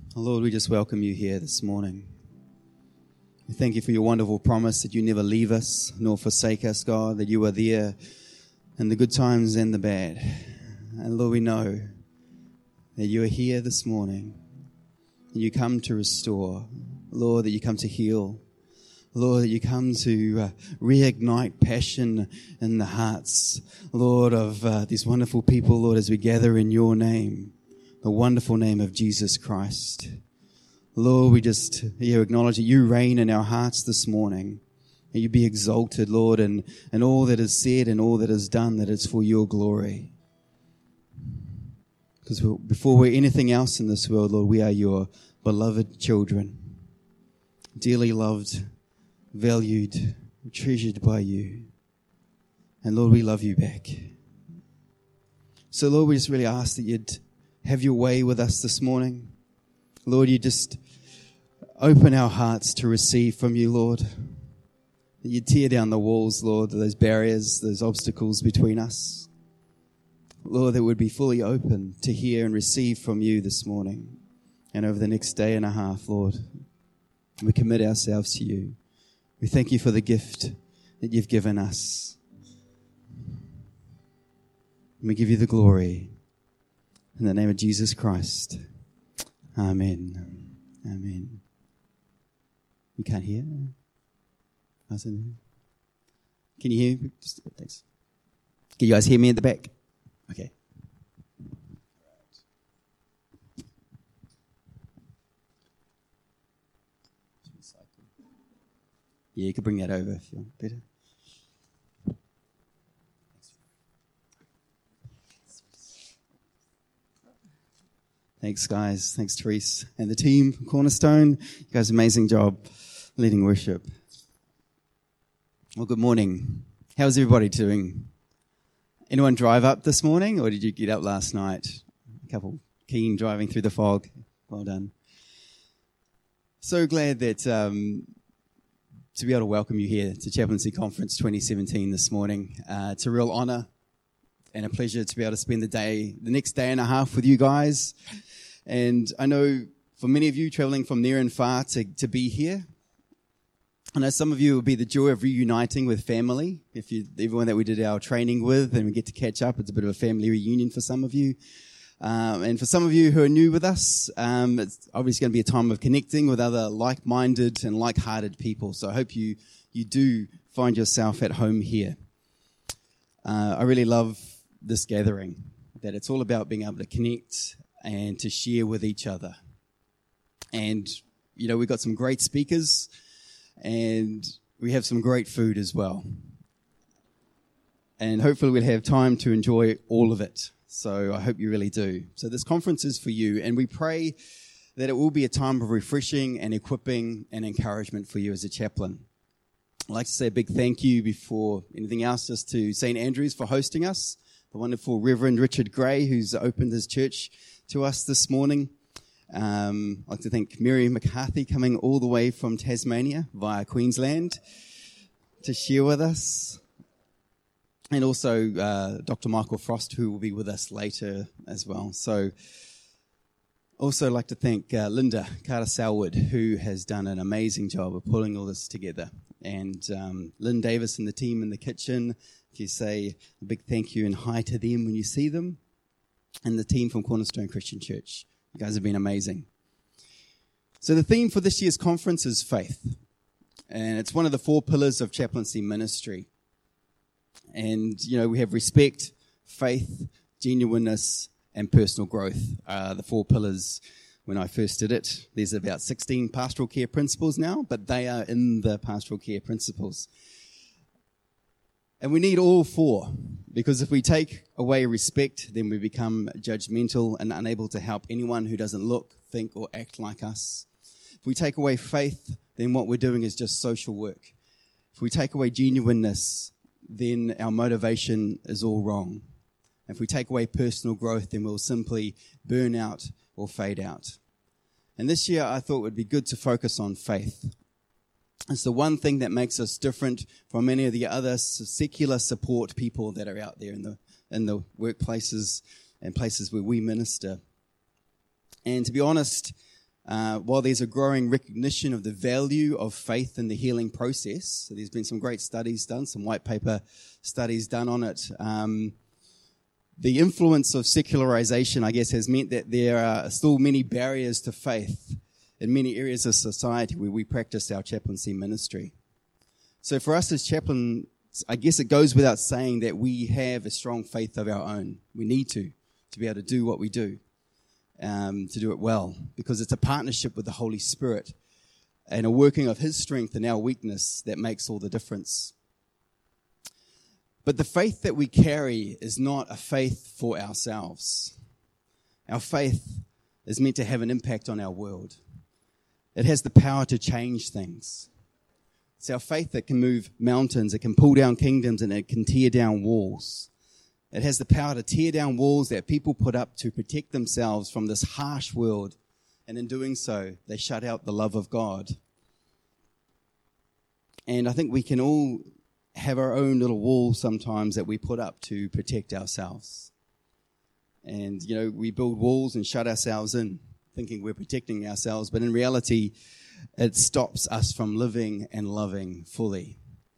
Lord, we just welcome you here this morning. We thank you for your wonderful promise that you never leave us nor forsake us, God, that you are there in the good times and the bad. And Lord, we know that you are here this morning and you come to restore. Lord, that you come to heal. Lord, that you come to reignite passion in the hearts, Lord, of these wonderful people, Lord, as we gather in your name, the wonderful name of Jesus Christ. Lord, we just acknowledge that you reign in our hearts this morning. That you be exalted, Lord, and all that is said and all that is done, that it's for your glory. Because before we're anything else in this world, Lord, we are your beloved children, dearly loved, valued, treasured by you. And Lord, we love you back. So Lord, we just really ask that you'd have your way with us this morning. Lord, you just open our hearts to receive from you, Lord. That you tear down the walls, Lord, those barriers, those obstacles between us. Lord, that we'd be fully open to hear and receive from you this morning and over the next day and a half, Lord. We commit ourselves to you. We thank you for the gift that you've given us. And we give you the glory. In the name of Jesus Christ. Amen. Amen. You can't hear? Can you hear me? Thanks. Can you guys hear me at the back? Okay. Yeah, you could bring that over if you want better. Thanks, guys. Thanks, Therese and the team from Cornerstone. You guys, amazing job leading worship. Well, good morning. How's everybody doing? Anyone drive up this morning, or did you get up last night? A couple keen driving through the fog. Well done. So glad that to be able to welcome you here to Chaplaincy Conference 2017 this morning. It's a real honour and a pleasure to be able to spend the next day and a half with you guys. And I know for many of you traveling from near and far to be here, I know some of you will be the joy of reuniting with family. Everyone that we did our training with and we get to catch up, it's a bit of a family reunion for some of you. And for some of you who are new with us, it's obviously going to be a time of connecting with other like-minded and like-hearted people. So I hope you do find yourself at home here. I really love this gathering, that it's all about being able to connect and to share with each other. And, we've got some great speakers and we have some great food as well. And hopefully we'll have time to enjoy all of it. So I hope you really do. So this conference is for you, and we pray that it will be a time of refreshing and equipping and encouragement for you as a chaplain. I'd like to say a big thank you before anything else just to St. Andrews for hosting us, the wonderful Reverend Richard Gray, who's opened his church to us this morning. I'd like to thank Mary McCarthy coming all the way from Tasmania via Queensland to share with us. And also Dr. Michael Frost, who will be with us later as well. So also like to thank Linda Carter-Selwood, who has done an amazing job of pulling all this together. And Lynn Davis and the team in the kitchen, if you say a big thank you and hi to them when you see them. And the team from Cornerstone Christian Church. You guys have been amazing. So the theme for this year's conference is faith. And it's one of the 4 pillars of chaplaincy ministry. And, we have respect, faith, genuineness, and personal growth are the 4 pillars. When I first did it, there's about 16 pastoral care principles now, but they are in the pastoral care principles. And we need all 4, because if we take away respect, then we become judgmental and unable to help anyone who doesn't look, think, or act like us. If we take away faith, then what we're doing is just social work. If we take away genuineness, then our motivation is all wrong. If we take away personal growth, then we'll simply burn out or fade out. And this year, I thought it would be good to focus on faith. It's the one thing that makes us different from many of the other secular support people that are out there in the workplaces and places where we minister. And to be honest, while there's a growing recognition of the value of faith in the healing process, so there's been some great studies done, some white paper studies done on it, the influence of secularization, I guess, has meant that there are still many barriers to faith in many areas of society where we practice our chaplaincy ministry. So for us as chaplains, I guess it goes without saying that we have a strong faith of our own. We need to be able to do what we do, to do it well, because it's a partnership with the Holy Spirit and a working of His strength in our weakness that makes all the difference. But the faith that we carry is not a faith for ourselves. Our faith is meant to have an impact on our world. It has the power to change things. It's our faith that can move mountains, it can pull down kingdoms, and it can tear down walls. It has the power to tear down walls that people put up to protect themselves from this harsh world. And in doing so, they shut out the love of God. And I think we can all have our own little walls sometimes that we put up to protect ourselves. And, we build walls and shut ourselves in, thinking we're protecting ourselves. But in reality, it stops us from living and loving fully.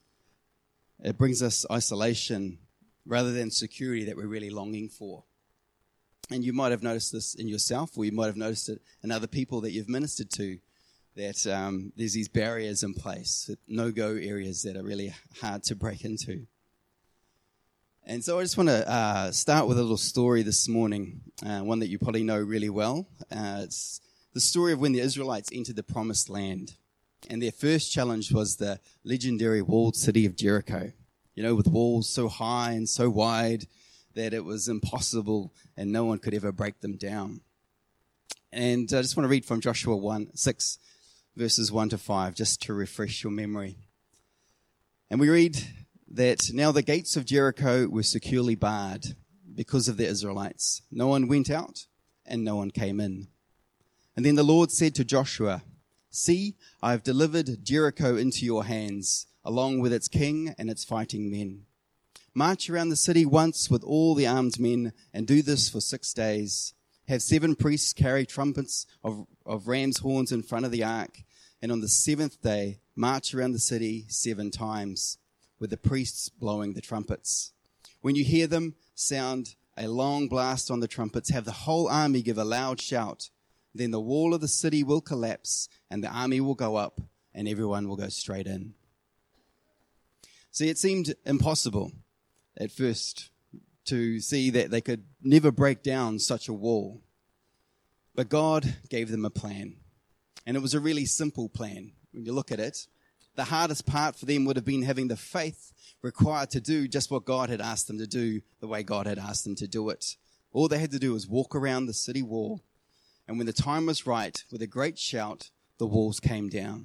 It brings us isolation rather than security that we're really longing for. And you might have noticed this in yourself, or you might have noticed it in other people that you've ministered to, that there's these barriers in place, no-go areas that are really hard to break into. And so I just want to start with a little story this morning, one that you probably know really well. It's the story of when the Israelites entered the Promised Land. And their first challenge was the legendary walled city of Jericho, with walls so high and so wide that it was impossible and no one could ever break them down. And I just want to read from Joshua 1:6, verses 1 to 5, just to refresh your memory. And we read that now the gates of Jericho were securely barred because of the Israelites. No one went out and no one came in. And then the Lord said to Joshua, "See, I have delivered Jericho into your hands, along with its king and its fighting men. March around the city once with all the armed men, and do this for 6 days. Have 7 priests carry trumpets of ram's horns in front of the ark, and on the 7th day, march around the city 7 times, with the priests blowing the trumpets. When you hear them sound a long blast on the trumpets, have the whole army give a loud shout. Then the wall of the city will collapse, and the army will go up, and everyone will go straight in." See, it seemed impossible at first to see that they could never break down such a wall. But God gave them a plan. And it was a really simple plan when you look at it. The hardest part for them would have been having the faith required to do just what God had asked them to do, the way God had asked them to do it. All they had to do was walk around the city wall. And when the time was right, with a great shout, the walls came down.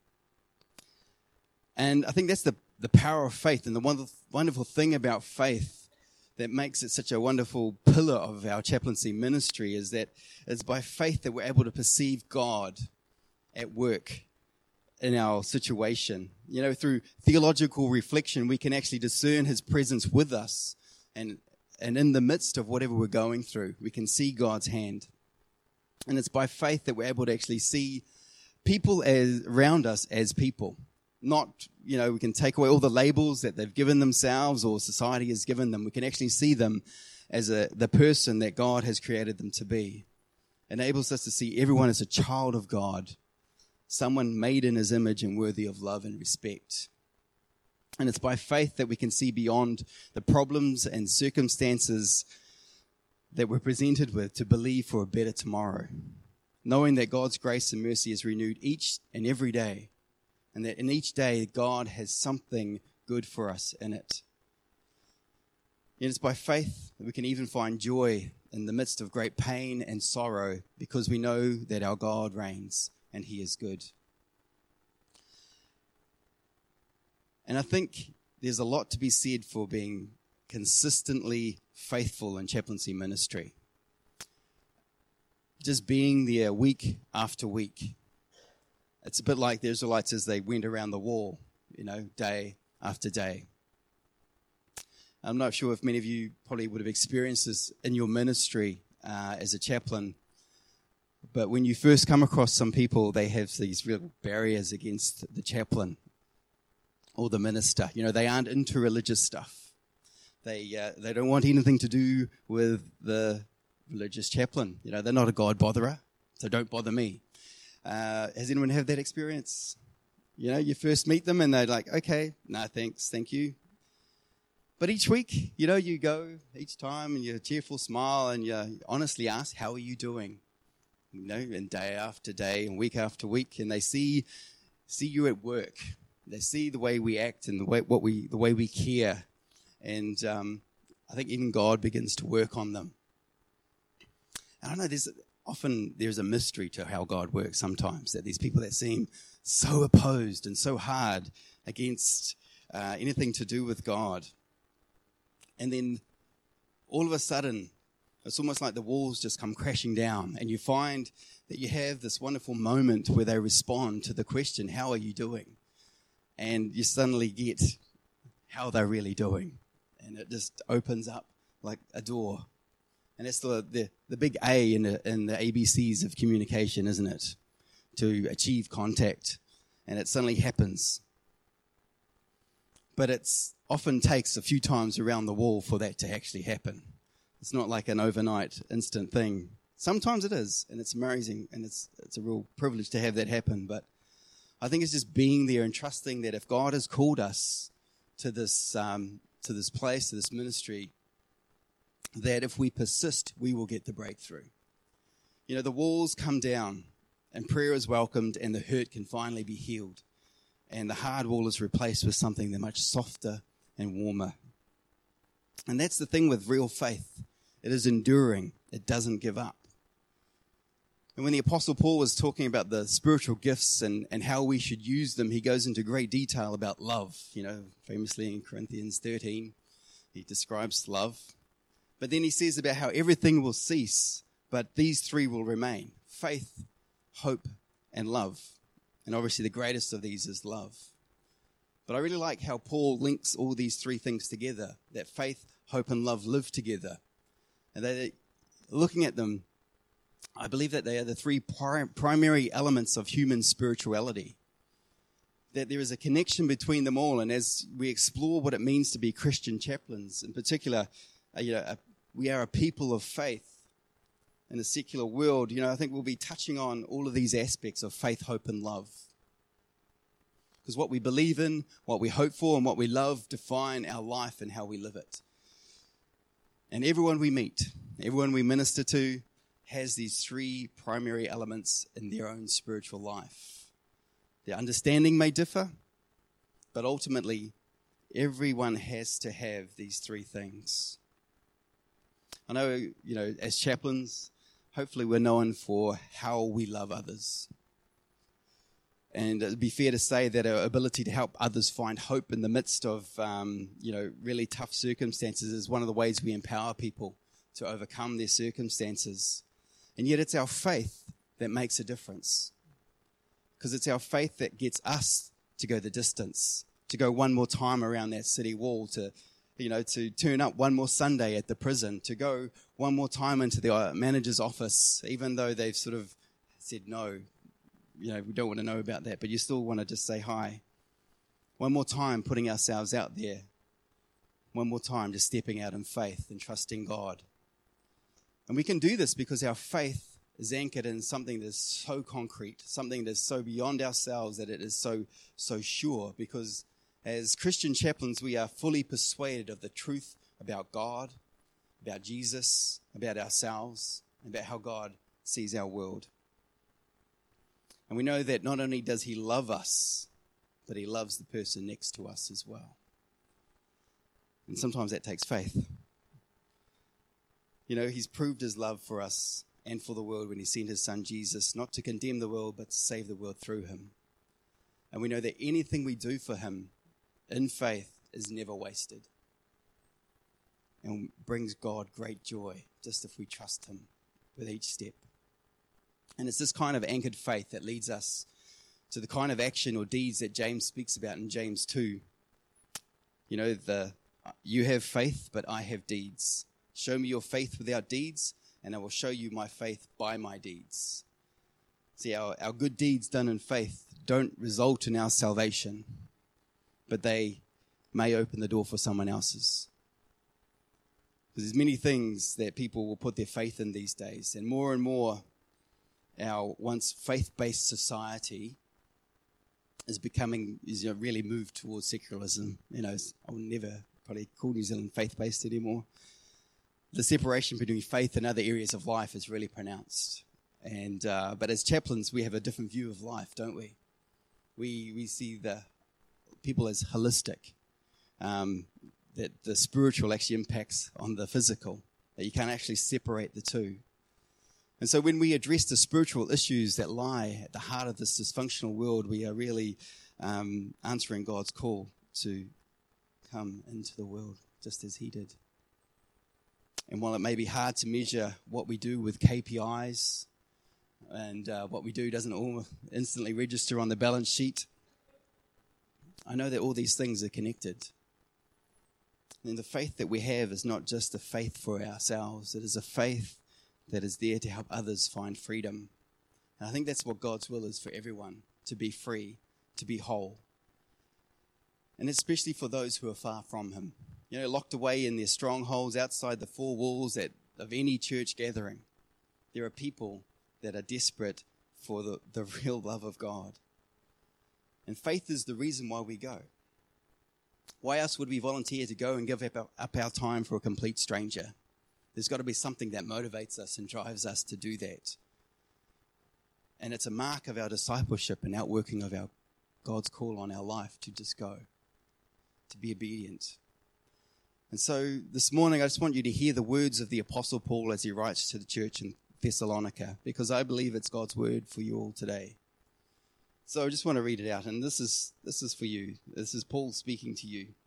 And I think that's the power of faith, and the wonderful thing about faith that makes it such a wonderful pillar of our chaplaincy ministry is that it's by faith that we're able to perceive God at work in our situation. Through theological reflection, we can actually discern His presence with us, and in the midst of whatever we're going through, we can see God's hand. And it's by faith that we're able to actually see people around us as people. Not, we can take away all the labels that they've given themselves or society has given them. We can actually see them as the person that God has created them to be. It enables us to see everyone as a child of God, someone made in His image and worthy of love and respect. And it's by faith that we can see beyond the problems and circumstances that we're presented with to believe for a better tomorrow, knowing that God's grace and mercy is renewed each and every day, and that in each day God has something good for us in it. And it's by faith that we can even find joy in the midst of great pain and sorrow, because we know that our God reigns and He is good. And I think there's a lot to be said for being consistently faithful in chaplaincy ministry. Just being there week after week. It's a bit like the Israelites as they went around the wall, day after day. I'm not sure if many of you probably would have experienced this in your ministry as a chaplain, But when you first come across some people, they have these real barriers against the chaplain or the minister. They aren't into religious stuff. They don't want anything to do with the religious chaplain. They're not a God botherer, so don't bother me. Has anyone had that experience? You first meet them and they're like, okay, no, thanks, thank you. But each week, you go each time and you cheerful smile and you honestly ask, how are you doing? And day after day and week after week, and they see you at work. They see the way we act and the way we care. And I think even God begins to work on them. I don't know, there's a mystery to how God works sometimes, that these people that seem so opposed and so hard against anything to do with God. And then all of a sudden, it's almost like the walls just come crashing down, and you find that you have this wonderful moment where they respond to the question, how are you doing? And you suddenly get how they're really doing. And it just opens up like a door. And that's the big A in the ABCs of communication, isn't it? To achieve contact. And it suddenly happens. But it often takes a few times around the wall for that to actually happen. It's not like an overnight instant thing. Sometimes it is, and it's amazing, and it's a real privilege to have that happen. But I think it's just being there and trusting that if God has called us to this place, to this ministry, that if we persist, we will get the breakthrough. The walls come down, and prayer is welcomed, and the hurt can finally be healed. And the hard wall is replaced with something that much softer and warmer. And that's the thing with real faith. It is enduring. It doesn't give up. And when the Apostle Paul was talking about the spiritual gifts and how we should use them, he goes into great detail about love. Famously in Corinthians 13, he describes love. But then he says about how everything will cease, but these three will remain: faith, hope, and love. And obviously the greatest of these is love. But I really like how Paul links all these three things together, that faith, hope, and love live together. And looking at them, I believe that they are the three primary elements of human spirituality. That there is a connection between them all. And as we explore what it means to be Christian chaplains, in particular, we are a people of faith in a secular world. I think we'll be touching on all of these aspects of faith, hope, and love. Because what we believe in, what we hope for, and what we love define our life and how we live it. And everyone we meet, everyone we minister to, has these three primary elements in their own spiritual life. Their understanding may differ, but ultimately, everyone has to have these three things. I know, as chaplains, hopefully we're known for how we love others. And it'd be fair to say that our ability to help others find hope in the midst of, really tough circumstances is one of the ways we empower people to overcome their circumstances. And yet it's our faith that makes a difference. Because it's our faith that gets us to go the distance, to go one more time around that city wall, to turn up one more Sunday at the prison, to go one more time into the manager's office, even though they've sort of said no. We don't want to know about that, but you still want to just say hi. One more time putting ourselves out there. One more time just stepping out in faith and trusting God. And we can do this because our faith is anchored in something that is so concrete, something that is so beyond ourselves that it is so sure. Because as Christian chaplains, we are fully persuaded of the truth about God, about Jesus, about ourselves, and about how God sees our world. And we know that not only does he love us, but he loves the person next to us as well. And sometimes that takes faith. He's proved his love for us and for the world when he sent his son Jesus, not to condemn the world, but to save the world through him. And we know that anything we do for him in faith is never wasted and brings God great joy just if we trust him with each step. And it's this kind of anchored faith that leads us to the kind of action or deeds that James speaks about in James 2. You have faith, but I have deeds. Show me your faith without deeds, and I will show you my faith by my deeds. See, our good deeds done in faith don't result in our salvation, but they may open the door for someone else's. Because there's many things that people will put their faith in these days, and more our once faith-based society is really moved towards secularism. I will never probably call New Zealand faith-based anymore. The separation between faith and other areas of life is really pronounced. But as chaplains, we have a different view of life, don't we? We see the people as holistic, that the spiritual actually impacts on the physical, that you can't actually separate the two. And so when we address the spiritual issues that lie at the heart of this dysfunctional world, we are really answering God's call to come into the world just as he did. And while it may be hard to measure what we do with KPIs, and what we do doesn't all instantly register on the balance sheet, I know that all these things are connected. And the faith that we have is not just a faith for ourselves. It is a faith that is there to help others find freedom. And I think that's what God's will is for everyone, to be free, to be whole. And especially for those who are far from him, locked away in their strongholds outside the four walls of any church gathering. There are people that are desperate for the real love of God. And faith is the reason why we go. Why else would we volunteer to go and give up our time for a complete stranger? There's got to be something that motivates us and drives us to do that. And it's a mark of our discipleship and outworking of God's call on our life to just go, to be obedient. And so this morning I just want you to hear the words of the Apostle Paul as he writes to the church in Thessalonica, because I believe it's God's word for you all today. So I just want to read it out, and this is for you. This is Paul speaking to you.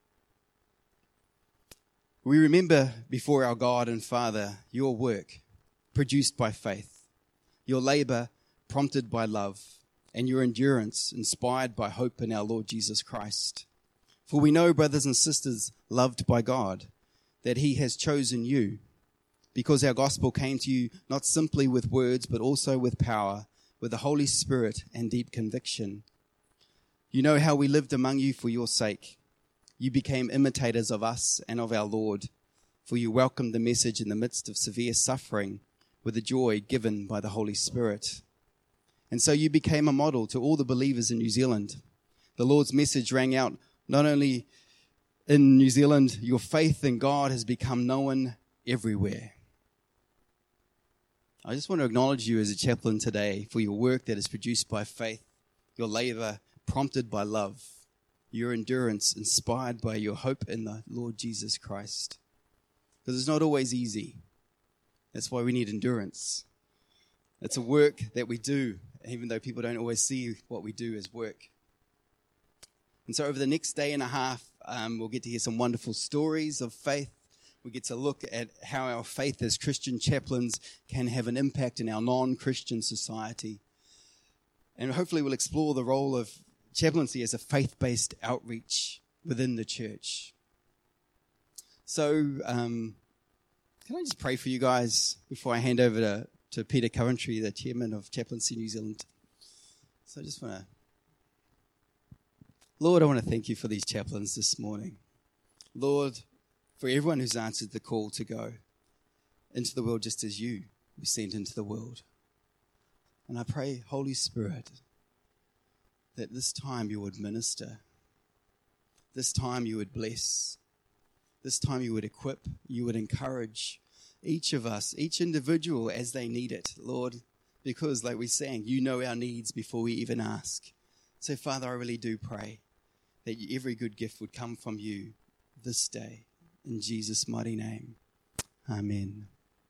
We remember before our God and Father your work produced by faith, your labor prompted by love, and your endurance inspired by hope in our Lord Jesus Christ. For we know, brothers and sisters, loved by God, that he has chosen you, because our gospel came to you not simply with words, but also with power, with the Holy Spirit and deep conviction. You know how we lived among you for your sake. You became imitators of us and of our Lord, for you welcomed the message in the midst of severe suffering with the joy given by the Holy Spirit. And so you became a model to all the believers in New Zealand. The Lord's message rang out not only in New Zealand, your faith in God has become known everywhere. I just want to acknowledge you as a chaplain today for your work that is produced by faith, your labor prompted by love, your endurance inspired by your hope in the Lord Jesus Christ. Because it's not always easy. That's why we need endurance. It's a work that we do, even though people don't always see what we do as work. And so over the next day and a half, we'll get to hear some wonderful stories of faith. We get to look at how our faith as Christian chaplains can have an impact in our non-Christian society. And hopefully we'll explore the role of chaplaincy as a faith-based outreach within the church. So, can I just pray for you guys before I hand over to Peter Coventry, the chairman of Chaplaincy New Zealand? So I just want to... Lord, I want to thank you for these chaplains this morning. Lord, for everyone who's answered the call to go into the world just as you were sent into the world. And I pray, Holy Spirit, that this time you would minister, this time you would bless, this time you would equip, you would encourage each of us, each individual as they need it, Lord, because like we sang, you know our needs before we even ask. So Father, I really do pray that every good gift would come from you this day. In Jesus' mighty name, amen.